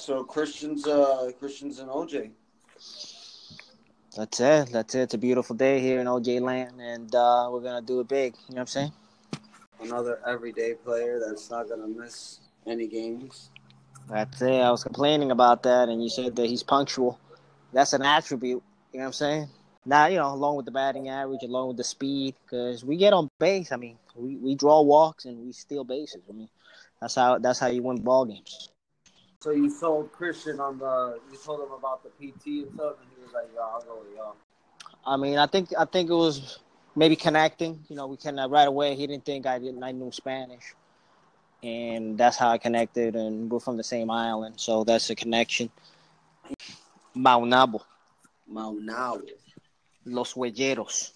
So Christian's and OJ. That's it. That's it. It's a beautiful day here in OJ land, and we're gonna do it big. You know what I'm saying? Another everyday player that's not gonna miss any games. That's it. I was complaining about that, and you said that he's punctual. That's an attribute. You know what I'm saying? Now, along with the batting average, along with the speed, because we get on base. I mean, we draw walks and we steal bases. I mean, that's how you win ball games. So you sold Christian you told him about the PT and stuff, and he was like, "Yo, I'll go with y'all." I mean, I think it was maybe connecting. We can right away. He didn't think I knew Spanish, and that's how I connected. And we're from the same island, so that's a connection. Maunabo, Maunabo. Los Huelleros,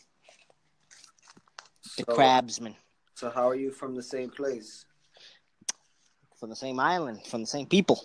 the So, Crabsmen. So how are you from the same place? From the same island, from the same people.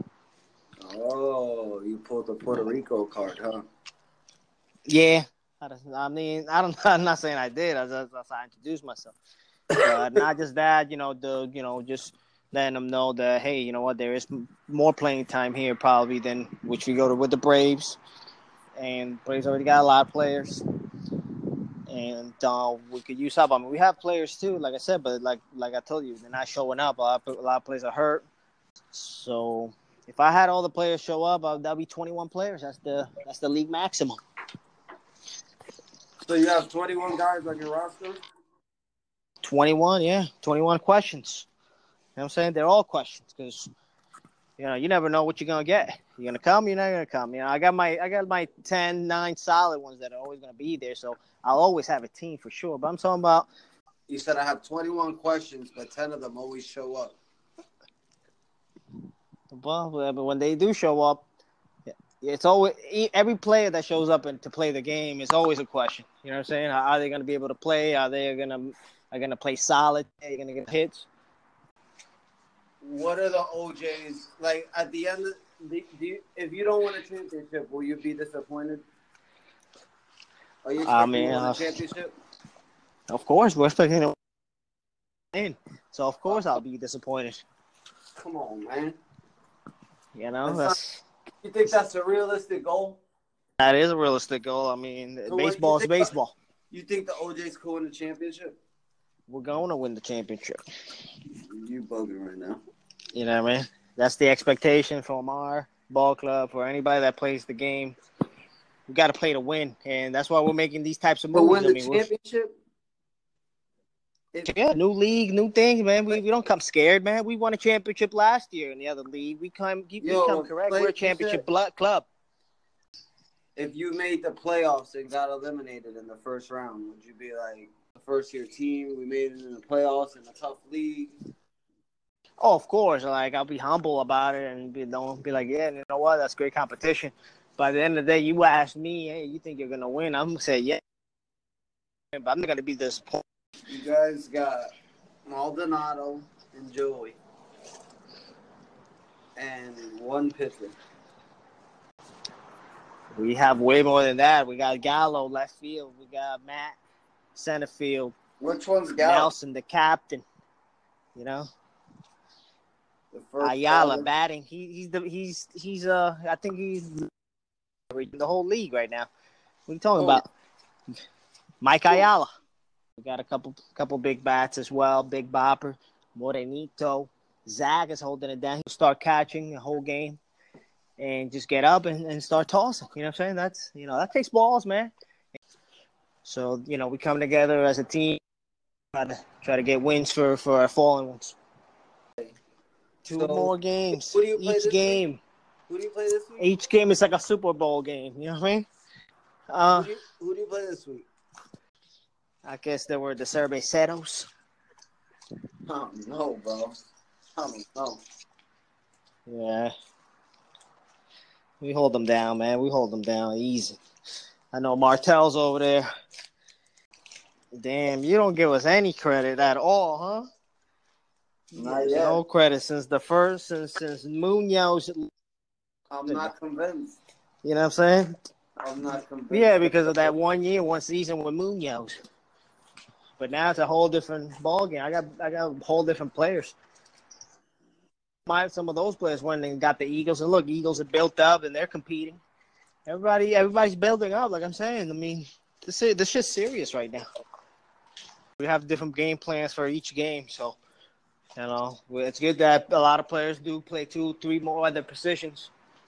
Oh, you pulled the Puerto Rico card, huh? Yeah. I mean, I'm not saying I did. That's how I introduced myself. But not just that, just letting them know that, hey, you know what, there is more playing time here probably than which we go to with the Braves. And Braves already got a lot of players. And we could use help. I mean, we have players too, like I said, but like I told you, they're not showing up. A lot of players are hurt. So if I had all the players show up, that'd be 21 players. That's the league maximum. So you have 21 guys on your roster? 21, yeah. 21 questions. You know what I'm saying? They're all questions because, you never know what you're going to get. You're going to come, you're not going to come. I got my 10, 9 solid ones that are always going to be there. So I'll always have a team for sure. But I'm talking about. You said I have 21 questions, but 10 of them always show up. Well, but when they do show up, it's always every player that shows up to play the game is always a question. You know what I'm saying? Are they going to be able to play? Are they going to play solid? Are they going to get hits? What are the OJs like at the end? If you don't win a championship, will you be disappointed? Are you expecting to win a championship? Of course, we're expecting to win. So of course I'll be disappointed. Come on, man. You think that's a realistic goal? That is a realistic goal. I mean, so baseball is baseball. You think the OJs could win the championship? We're going to win the championship. You bugging right now. You know what I mean? That's the expectation from our ball club, for anybody that plays the game. We got to play to win, and that's why we're making these types of moves. But win the championship? Yeah, new league, new things, man. We don't come scared, man. We won a championship last year in the other league. We come correct. We're a championship club. If you made the playoffs and got eliminated in the first round, would you be like the first-year team? We made it in the playoffs in a tough league. Oh, of course. Like, I'll be humble about it and be like, yeah, you know what? That's great competition. By the end of the day, you ask me, hey, you think you're gonna win? I'm gonna say yeah, but I'm not gonna be disappointed. You guys got Maldonado and Joey and one pitcher. We have way more than that. We got Gallo left field. We got Matt center field. Which one's Gallo? Nelson, the captain. The first Ayala batting. I think he's the whole league right now. What are you talking about? Mike Ayala. We got a couple big bats as well. Big Bopper, Morenito, Zach is holding it down. He'll start catching the whole game and just get up and start tossing. You know what I'm saying? That takes balls, man. So, we come together as a team, try to get wins for our fallen ones. Two more games. Who do you play each game. Week? Who do you play this week? Each game is like a Super Bowl game. You know what I mean? Who do you play this week? I guess there were the Cerveceros. Oh, no, bro. Oh, no. Yeah. We hold them down, man. We hold them down easy. I know Martel's over there. Damn, you don't give us any credit at all, huh? Not yet. No credit since Munoz. I'm not convinced. You know what I'm saying? I'm not convinced. Yeah, because of that 1 year, 1 season with Munoz. But now it's a whole different ball game. I got whole different players. some of those players went and got the Eagles, and look, Eagles are built up and they're competing. Everybody's building up, like I'm saying. I mean, this shit's serious right now. We have different game plans for each game, so it's good that a lot of players do play 2-3 more other positions.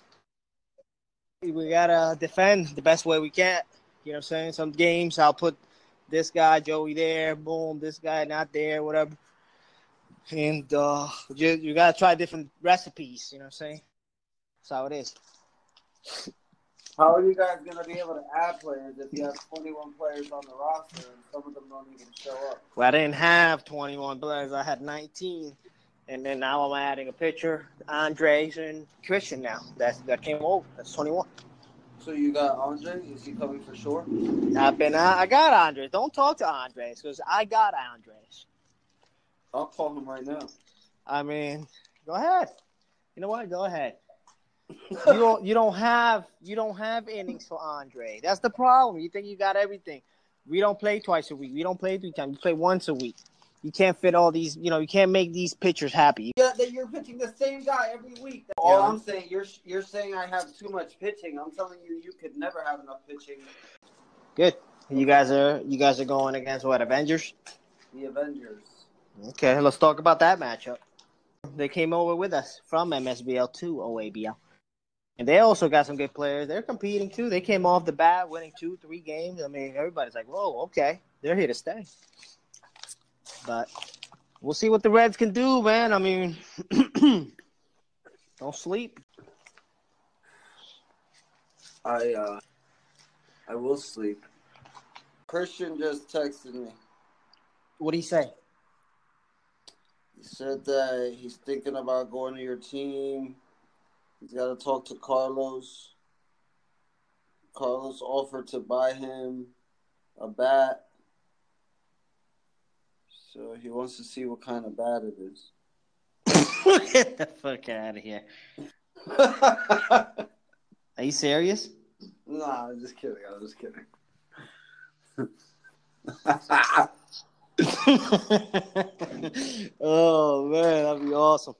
We gotta defend the best way we can. You know what I'm saying? Some games I'll put this guy Joey there, boom, this guy not there, whatever. And you gotta try different recipes. You know what I'm saying? That's how it is. How are you guys gonna be able to add players if you have 21 players on the roster and some of them don't even show up? Well, I didn't have 21 players. I had 19, and then now I'm adding a pitcher, Andres and Christian now. That came over. That's 21. So you got Andre? Is he coming for sure? I got Andres. Don't talk to Andres because I got Andres. I'll call him right now. I mean, go ahead. You know what? Go ahead. You don't have innings for Andre. That's the problem. You think you got everything. We don't play twice a week. We don't play 3 times. We play once a week. You can't fit all these. You can't make these pitchers happy. Yeah, that you're pitching the same guy every week. All I'm saying, you're saying I have too much pitching. I'm telling you could never have enough pitching. Good. You guys are going against what, Avengers? The Avengers. Okay, let's talk about that matchup. They came over with us from MSBL to OABL. And they also got some good players. They're competing, too. They came off the bat winning 2-3 games. I mean, everybody's like, whoa, okay. They're here to stay. But we'll see what the Reds can do, man. I mean, don't sleep. I will sleep. Christian just texted me. What did he say? He said that he's thinking about going to your team. He's got to talk to Carlos. Carlos offered to buy him a bat. So he wants to see what kind of bat it is. Get the fuck out of here. Are you serious? Nah, I'm just kidding. Oh, man, that'd be awesome.